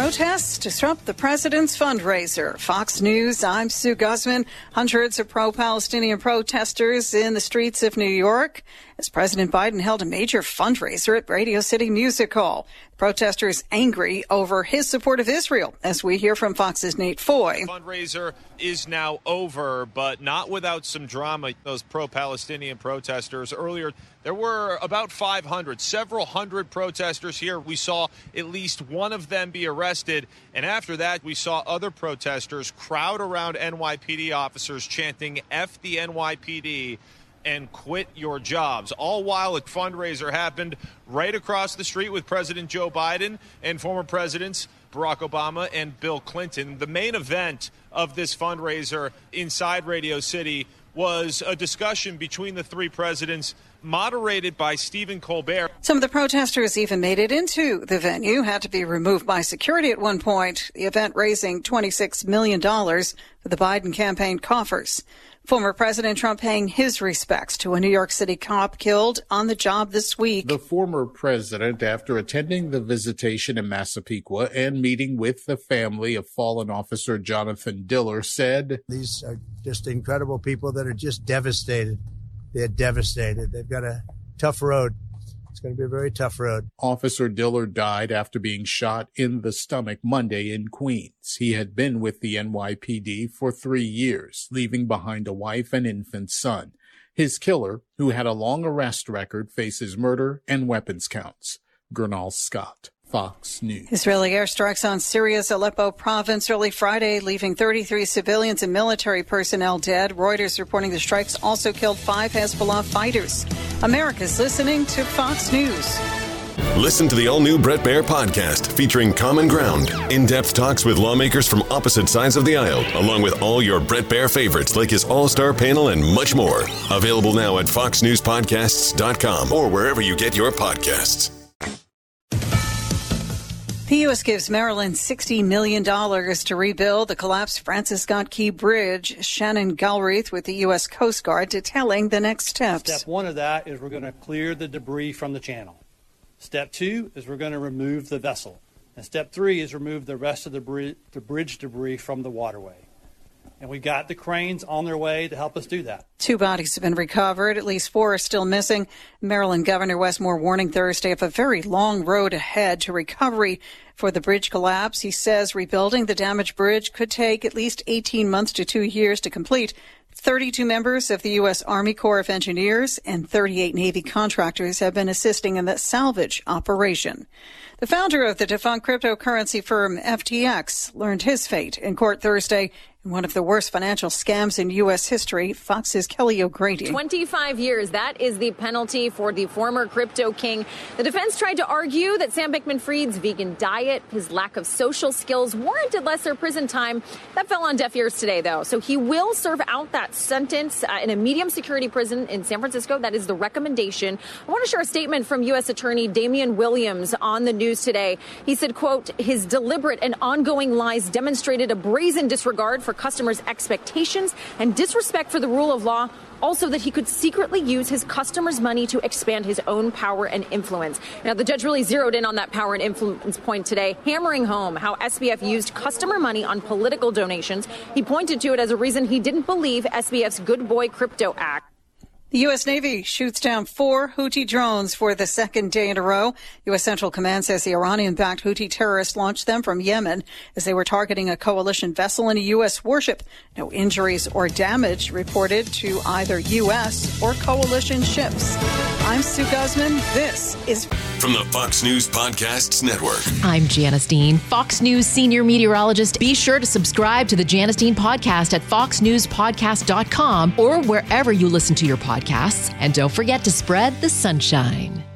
Protests disrupt the president's fundraiser. Fox News, I'm Sue Guzman. Hundreds of pro-Palestinian protesters in the streets of New York as President Biden held a major fundraiser at Radio City Music Hall. Protesters angry over his support of Israel, as we hear from Fox's Nate Foy. The fundraiser is now over, but not without some drama. Those pro-Palestinian protesters earlier, there were about 500, several hundred protesters here. We saw at least one of them be arrested. And after that, we saw other protesters crowd around NYPD officers chanting, "F the NYPD and quit your jobs," all while a fundraiser happened right across the street with President Joe Biden and former presidents Barack Obama and Bill Clinton. The main event of this fundraiser inside Radio City was a discussion between the three presidents, moderated by Stephen Colbert. Some of the protesters even made it into the venue, had to be removed by security at one point. The event raising $26 million for the Biden campaign coffers. Former President Trump paying his respects to a New York City cop killed on the job this week. The former president, after attending the visitation in Massapequa and meeting with the family of fallen officer Jonathan Diller, said, "These are just incredible people that are just devastated. They're devastated. They've got a tough road. It's going to be a very tough road." Officer Diller died after being shot in the stomach Monday in Queens. He had been with the NYPD for 3 years, leaving behind a wife and infant son. His killer, who had a long arrest record, faces murder and weapons counts. Gernal Scott, Fox News. Israeli airstrikes on Syria's Aleppo province early Friday, leaving 33 civilians and military personnel dead. Reuters reporting the strikes also killed 5 Hezbollah fighters. America's listening to Fox News. Listen to the all-new Bret Baier podcast featuring Common Ground, in-depth talks with lawmakers from opposite sides of the aisle, along with all your Bret Baier favorites like his all-star panel and much more. Available now at foxnewspodcasts.com or wherever you get your podcasts. The U.S. gives Maryland $60 million to rebuild the collapsed Francis Scott Key Bridge. Shannon Galbraith with the U.S. Coast Guard detailing the next steps. Step 1 of that is we're going to clear the debris from the channel. Step 2 is we're going to remove the vessel. And step 3 is remove the rest of the bridge debris from the waterway. And we got the cranes on their way to help us do that. 2 bodies have been recovered. At least 4 are still missing. Maryland Governor Wes Moore warning Thursday of a very long road ahead to recovery for the bridge collapse. He says rebuilding the damaged bridge could take at least 18 months to 2 years to complete. 32 members of the U.S. Army Corps of Engineers and 38 Navy contractors have been assisting in the salvage operation. The founder of the defunct cryptocurrency firm FTX learned his fate in court Thursday in one of the worst financial scams in U.S. history. Fox's Kelly O'Grady. 25 years. That is the penalty for the former crypto king. The defense tried to argue that Sam Bankman-Fried's vegan diet, his lack of social skills, warranted lesser prison time. That fell on deaf ears today, though. So he will serve out that sentence in a medium security prison in San Francisco. That is the recommendation. I want to share a statement from U.S. Attorney Damian Williams on the news today. He said, quote, his deliberate and ongoing lies demonstrated a brazen disregard for customers' expectations and disrespect for the rule of law. Also, that he could secretly use his customers' money to expand his own power and influence. Now, the judge really zeroed in on that power and influence point today, hammering home how SBF used customer money on political donations. He pointed to it as a reason he didn't believe SBF's Good Boy Crypto Act. The U.S. Navy shoots down 4 Houthi drones for the second day in a row. U.S. Central Command says the Iranian-backed Houthi terrorists launched them from Yemen as they were targeting a coalition vessel and a U.S. warship. No injuries or damage reported to either U.S. or coalition ships. I'm Sue Guzman. This is from the Fox News Podcasts Network. I'm Janice Dean, Fox News senior meteorologist. Be sure to subscribe to the Janice Dean podcast at foxnewspodcast.com or wherever you listen to your podcasts. And don't forget to spread the sunshine.